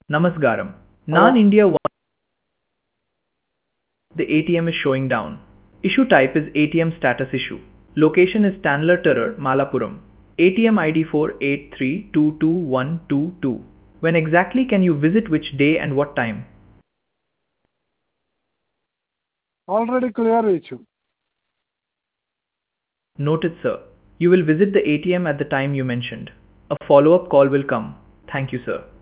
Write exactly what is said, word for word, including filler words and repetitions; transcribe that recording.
Namaskaram. Hello. Nan India one, the A T M is showing down. Issue type is A T M status issue. Location is Tanler Terror, Malapuram. A T M I D four eight three two two one two two. When exactly can you visit, which day and what time? Already clear issue. Noted, sir. You will visit the A T M at the time you mentioned. A follow-up call will come. Thank you, sir.